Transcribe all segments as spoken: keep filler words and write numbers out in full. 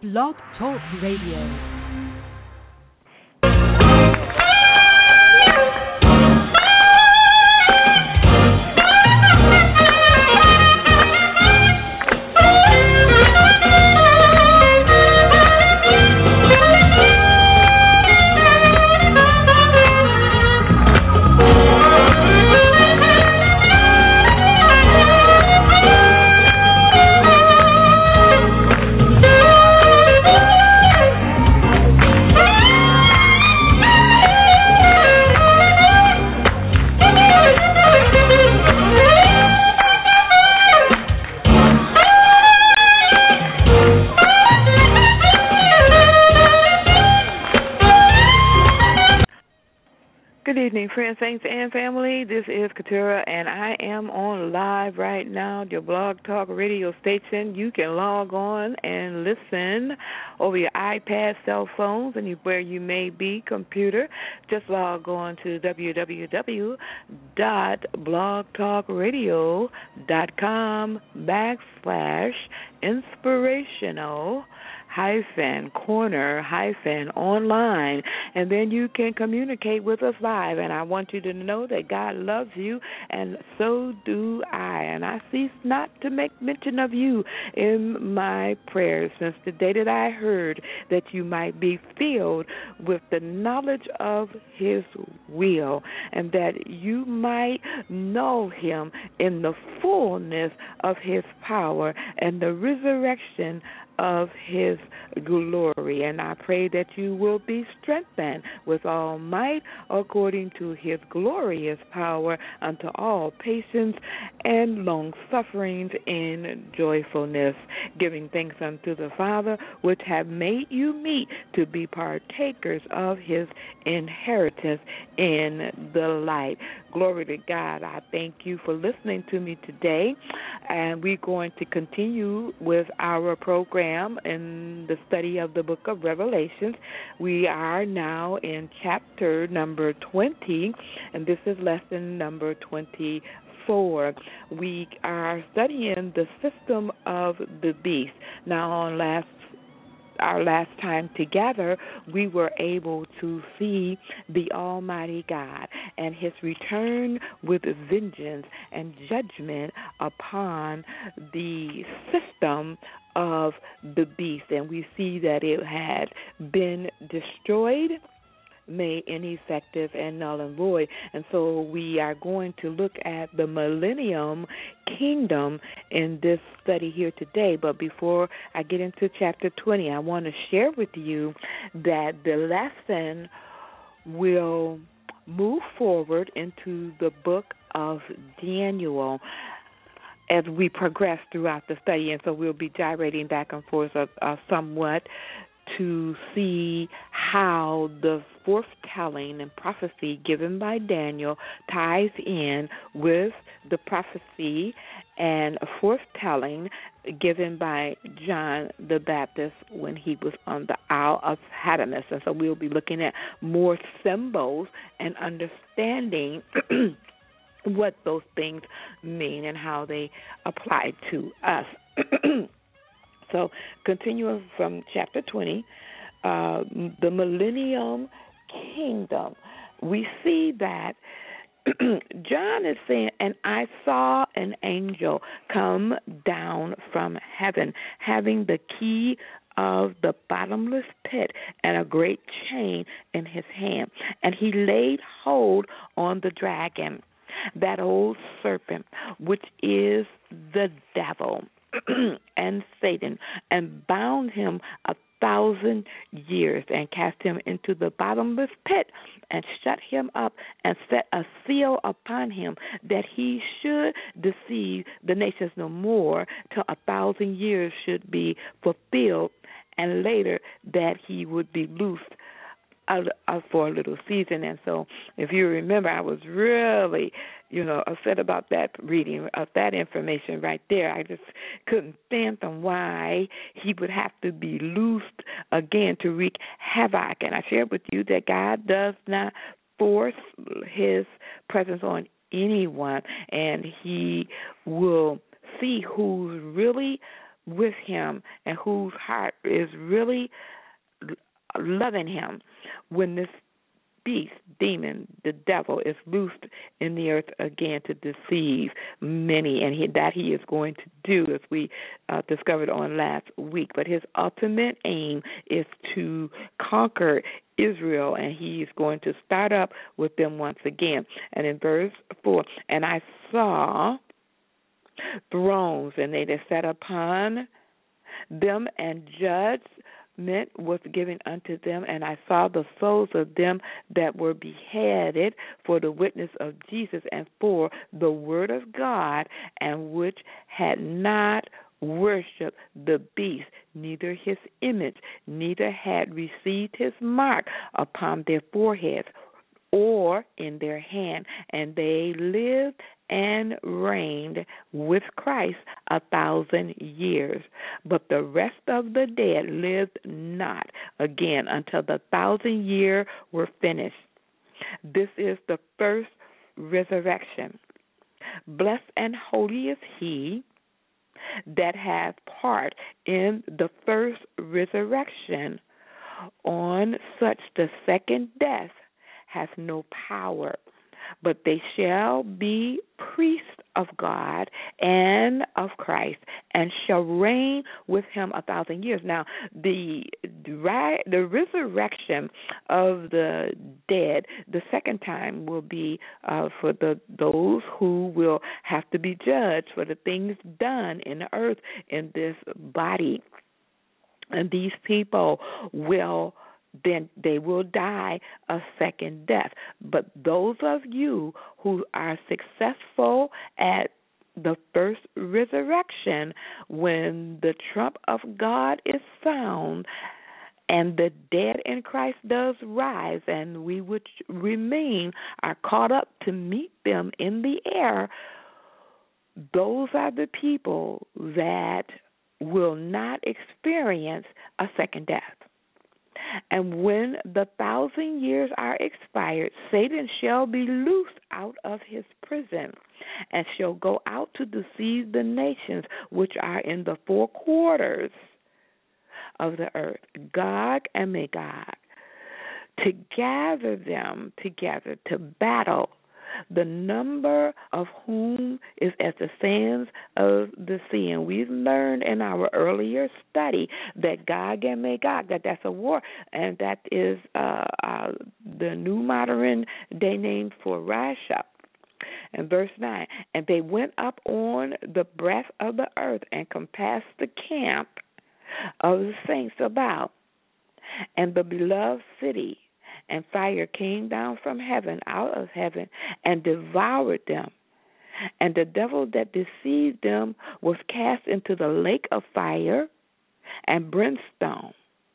Blog Talk Radio. Good evening, friends, saints, and family. This is Katura, and I am on live right now, your Blog Talk radio station. You can log on and listen over your iPad, cell phones, anywhere you may be, computer. Just log on to w w w dot blog talk radio dot com backslash inspirational hyphen corner hyphen online, and then you can communicate with us live. And I want you to know that God loves you, and so do I. And I cease not to make mention of you in my prayers since the day that I heard that you might be filled with the knowledge of His will, and that you might know Him in the fullness of His power and the resurrection of His glory. And I pray that you will be strengthened with all might according to His glorious power unto all patience and long sufferings in joyfulness, giving thanks unto the Father which have made you meet to be partakers of His inheritance in the light. Glory to God. I thank you for listening to me today, and we're going to continue with our program in the study of the book of Revelations. We are now in chapter number twenty, and this is lesson number twenty-four. We are studying the system of the beast. Now, on last Our last time together, we were able to see the Almighty God and His return with vengeance and judgment upon the system of the beast. And we see that it had been destroyed, made ineffective and null and void. And so we are going to look at the millennium kingdom in this study here today. But before I get into chapter twenty, I want to share with you that the lesson will move forward into the book of Daniel as we progress throughout the study. And so we'll be gyrating back and forth uh, uh, somewhat to see how the foretelling and prophecy given by Daniel ties in with the prophecy and foretelling given by John the Baptist when he was on the Isle of Patmos. And so we'll be looking at more symbols and understanding what those things mean and how they apply to us. So, continuing from chapter twenty, uh, the Millennium Kingdom, we see that John is saying, and I saw an angel come down from heaven, having the key of the bottomless pit and a great chain in his hand. And he laid hold on the dragon, that old serpent, which is the devil and Satan, and bound him a thousand years, and cast him into the bottomless pit, and shut him up, and set a seal upon him, that he should deceive the nations no more, till a thousand years should be fulfilled, and later that he would be loosed uh, uh, for a little season. And so, if you remember, I was really, you know, upset about that reading of that information right there. I just couldn't fathom why he would have to be loosed again to wreak havoc. And I shared with you that God does not force His presence on anyone, and He will see who's really with him and whose heart is really loving him when this beast, demon, the devil, is loosed in the earth again to deceive many, and he, that he is going to do, as we uh, discovered on last week. But his ultimate aim is to conquer Israel, and he is going to start up with them once again. And in verse four, and I saw thrones, and they that sat upon them, and judged was given unto them, and I saw the souls of them that were beheaded for the witness of Jesus and for the word of God, and which had not worshipped the beast, neither his image, neither had received his mark upon their foreheads or in their hand, and they lived and reigned with Christ a thousand years. But the rest of the dead lived not again until the thousand years were finished. This is the first resurrection. Blessed and holy is he that hath part in the first resurrection. On such the second death hath no power, but they shall be priests of God and of Christ, and shall reign with him a thousand years. Now, the the resurrection of the dead, the second time, will be uh, for the those who will have to be judged for the things done in the earth in this body. And these people will then they will die a second death. But those of you who are successful at the first resurrection, when the trump of God is sound and the dead in Christ does rise, and we which remain are caught up to meet them in the air, those are the people that will not experience a second death. And when the thousand years are expired, Satan shall be loosed out of his prison, and shall go out to deceive the nations which are in the four quarters of the earth, Gog and Magog, to gather them together to battle, the number of whom is as the sands of the sea. And we've learned in our earlier study that Gog and Magog, that that's a war, and that is uh, uh, the new modern day name for Russia. And verse nine, and they went up on the breadth of the earth and compassed the camp of the saints about, and the beloved city. And fire came down from heaven, out of heaven, and devoured them. And the devil that deceived them was cast into the lake of fire and brimstone,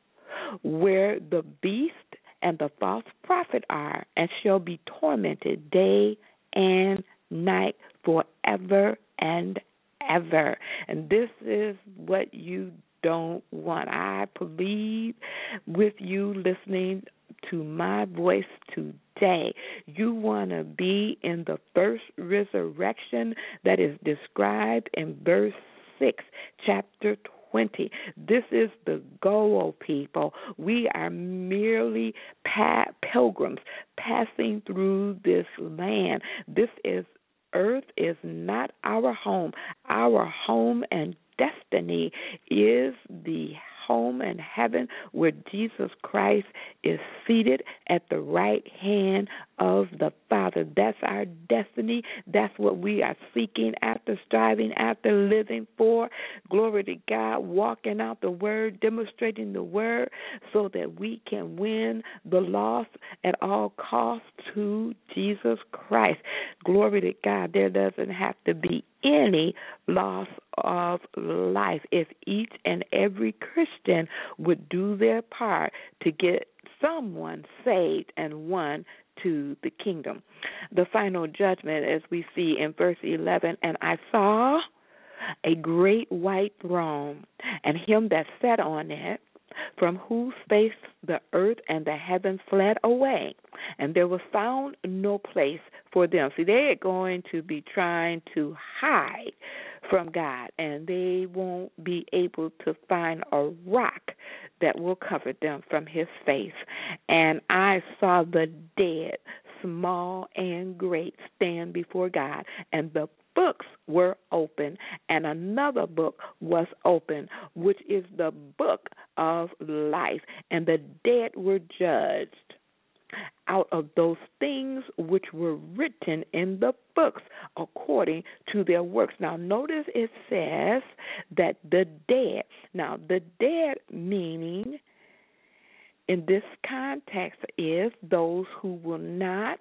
where the beast and the false prophet are, and shall be tormented day and night forever and ever. And this is what you don't want. I believe with you listening to my voice today, you want to be in the first resurrection that is described in verse six, chapter twenty. This is the goal, people. We are merely pa- pilgrims passing through this land. This is earth is not our home. Our home and destiny is the home in heaven, where Jesus Christ is seated at the right hand of the Father. That's our destiny. That's what we are seeking after, striving after, living for. Glory to God, walking out the word, demonstrating the word, so that we can win the lost at all costs to Jesus Christ. Glory to God. There doesn't have to be any loss of life if each and every Christian would do their part to get someone saved and won to the kingdom. The final judgment, as we see in verse eleven, and I saw a great white throne, and him that sat on it, from whose face the earth and the heavens fled away, and there was found no place for them. See, they are going to be trying to hide from God, and they won't be able to find a rock that will cover them from his face. And I saw the dead, small and great, stand before God, and the books were open, and another book was open, which is the book of life, and the dead were judged out of those things which were written in the books according to their works. Now, notice it says that the dead, now the dead meaning in this context is those who will not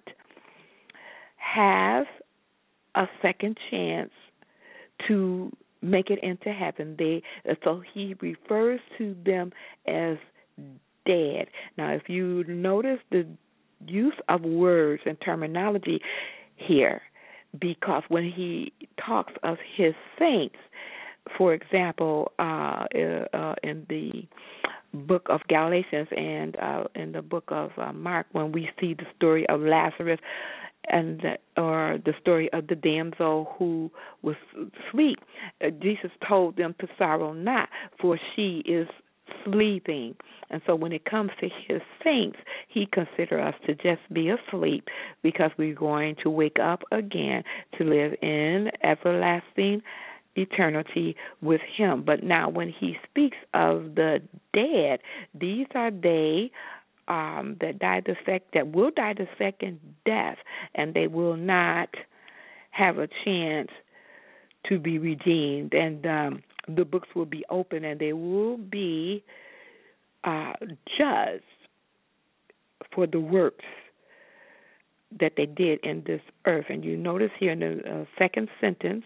have a second chance to make it into heaven. They, so he refers to them as dead. Now, if you notice the use of words and terminology here, because when he talks of his saints, for example, uh, uh, in the book of Galatians and uh, in the book of uh, Mark, when we see the story of Lazarus, and the, or the story of the damsel who was asleep, uh, Jesus told them to sorrow not, for she is sleeping. And so when it comes to his saints, he considers us to just be asleep, because we're going to wake up again to live in everlasting eternity with him. But now when he speaks of the dead, these are they um, that die the sec- that will die the second death, and they will not have a chance to be redeemed. And um, the books will be open, and they will be uh, judged for the works that they did in this earth. And you notice here in the uh, second sentence,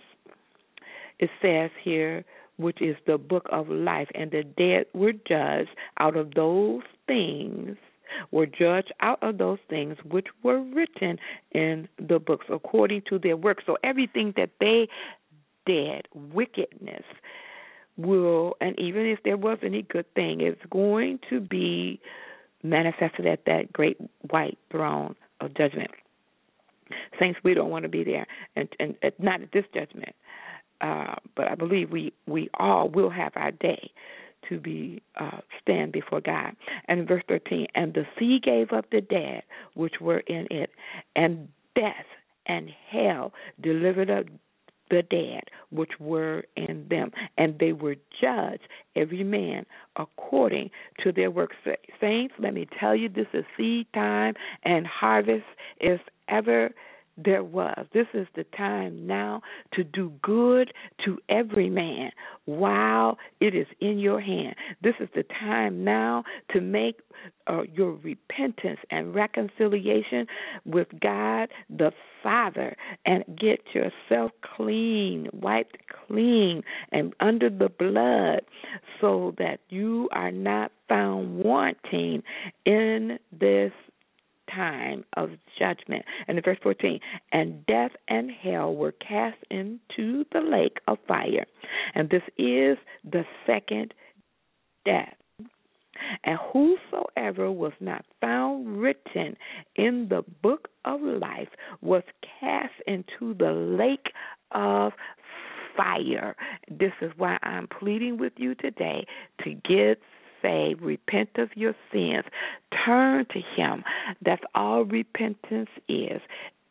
it says here, which is the book of life, and the dead were judged out of those things, were judged out of those things which were written in the books according to their works. So everything that they did, wickedness, will, and even if there was any good thing, it's going to be manifested at that great white throne of judgment. Saints, we don't want to be there, and, and, and not at this judgment. Uh, but I believe we, we all will have our day to be uh, stand before God. And in verse thirteen, and the sea gave up the dead which were in it, and death and hell delivered up the dead which were in them, and they were judged, every man according to their works. Saints, let me tell you, this is seed time and harvest is ever there was. This is the time now to do good to every man while it is in your hand. This is the time now to make uh, your repentance and reconciliation with God the Father and get yourself clean, wiped clean and under the blood, so that you are not found wanting in this time of judgment. And in verse fourteen, and death and hell were cast into the lake of fire. And this is the second death. And whosoever was not found written in the book of life was cast into the lake of fire. This is why I'm pleading with you today to get saved, repent of your sins, turn to him. That's all repentance is.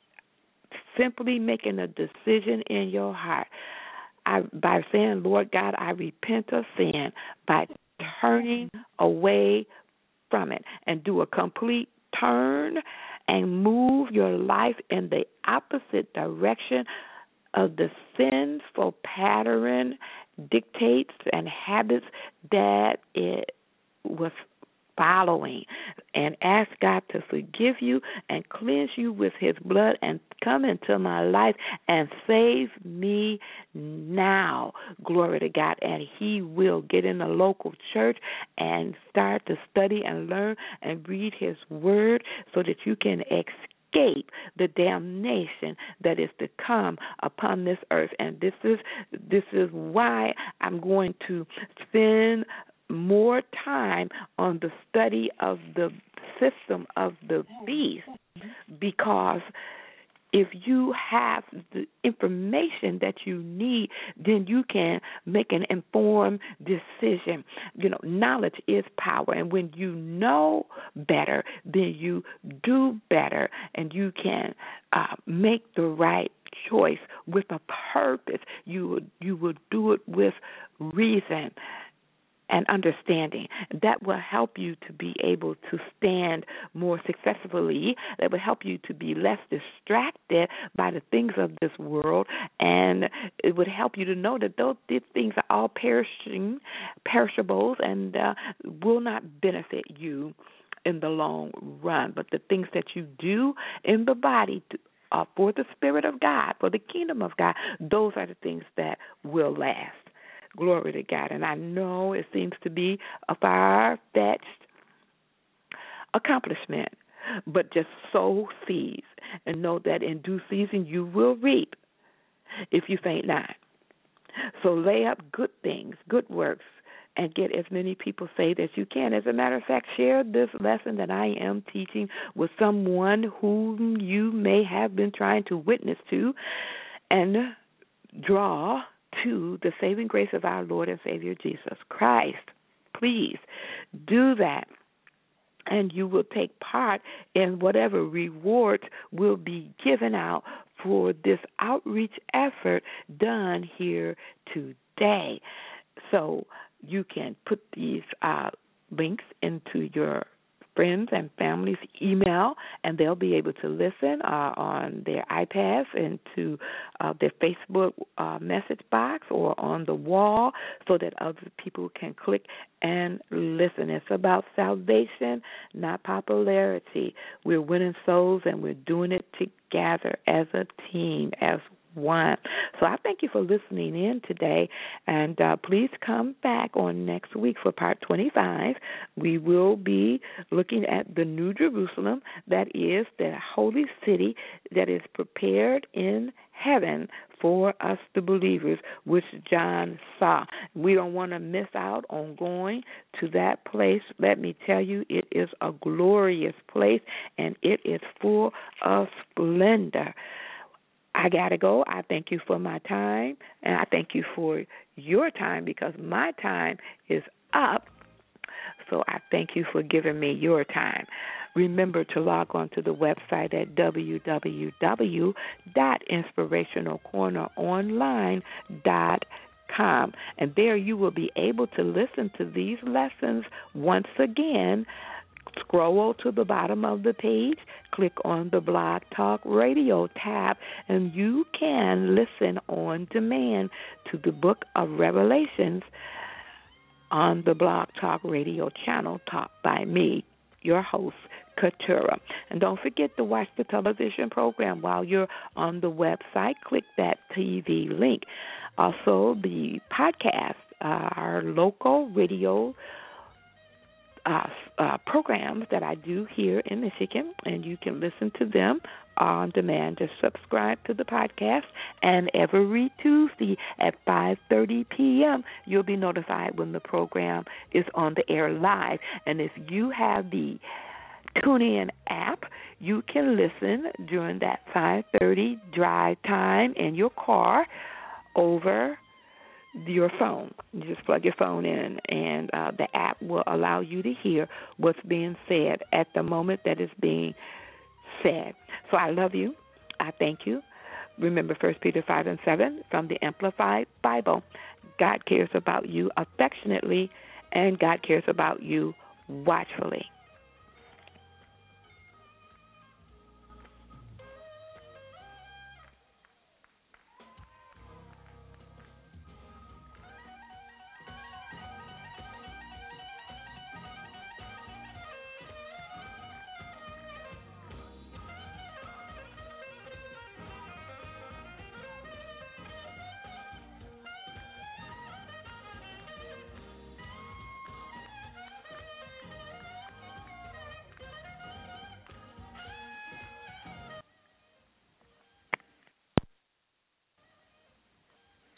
Simply making a decision in your heart. I, by saying, Lord God, I repent of sin, by turning away from it, and do a complete turn and move your life in the opposite direction of the sinful pattern, dictates, and habits that it was following, and ask God to forgive you and cleanse you with his blood and come into my life and save me now. Glory to God. And he will get in a local church and start to study and learn and read his word so that you can escape the damnation that is to come upon this earth. And this is this is why I'm going to spend more time on the study of the system of the beast, because if you have the information that you need, then you can make an informed decision. You know, knowledge is power, and when you know better, then you do better, and you can uh, make the right choice with a purpose. You would, you will do it with reason and understanding. That will help you to be able to stand more successfully. That will help you to be less distracted by the things of this world, and it would help you to know that those things are all perishing, perishables, and uh, will not benefit you in the long run. But the things that you do in the body to, uh, for the Spirit of God, for the kingdom of God, those are the things that will last. Glory to God. And I know it seems to be a far-fetched accomplishment, but just sow seeds and know that in due season you will reap if you faint not. So lay up good things, good works, and get as many people saved as you can. As a matter of fact, share this lesson that I am teaching with someone whom you may have been trying to witness to, and draw to the saving grace of our Lord and Savior Jesus Christ. Please do that, and you will take part in whatever rewards will be given out for this outreach effort done here today. So you can put these uh, links into your friends and family's email, and they'll be able to listen uh, on their iPads and to uh, their Facebook uh, message box or on the wall so that other people can click and listen. It's about salvation, not popularity. We're winning souls, and we're doing it together as a team, as one. So I thank you for listening in today, and uh, please come back on next week for part twenty-five. We will be looking at the New Jerusalem, that is the holy city that is prepared in heaven for us, the believers, which John saw. We don't want to miss out on going to that place. Let me tell you, it is a glorious place, and it is full of splendor. I got to go. I thank you for my time, and I thank you for your time, because my time is up. So I thank you for giving me your time. Remember to log on to the website at w w w dot inspirational corner online dot com, and there you will be able to listen to these lessons once again. Scroll to the bottom of the page, click on the Blog Talk Radio tab, and you can listen on demand to the book of Revelations on the Blog Talk Radio channel, taught by me, your host, Keturah. And don't forget to watch the television program while you're on the website. Click that T V link. Also, the podcast, uh, our local radio Uh, uh, programs that I do here in Michigan, and you can listen to them on demand. Just subscribe to the podcast, and every Tuesday at five thirty p.m. you'll be notified when the program is on the air live. And if you have the TuneIn app, you can listen during that five thirty drive time in your car over your phone. You just plug your phone in, and uh, the app will allow you to hear what's being said at the moment that it's being said. So I love you. I thank you. Remember First Peter five and seven from the Amplified Bible. God cares about you affectionately, and God cares about you watchfully.